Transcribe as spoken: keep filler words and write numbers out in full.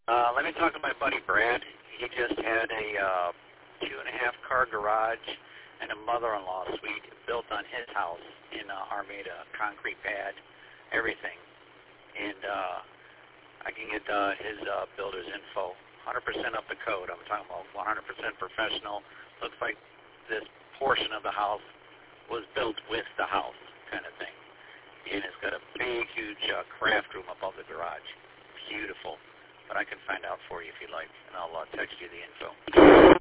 Uh, let me talk to my buddy Brad. He just had a uh, two and a half car garage and a mother-in-law suite built on his house in uh, Armada, concrete pad, everything. And uh, I can get uh, his uh, builder's info. one hundred percent up to code. I'm talking about one hundred percent professional. Looks like this portion of the house was built with the house kind of thing. And it's got a big, huge uh, craft room above the garage. Beautiful. But I can find out for you if you'd like, and I'll uh, text you the info.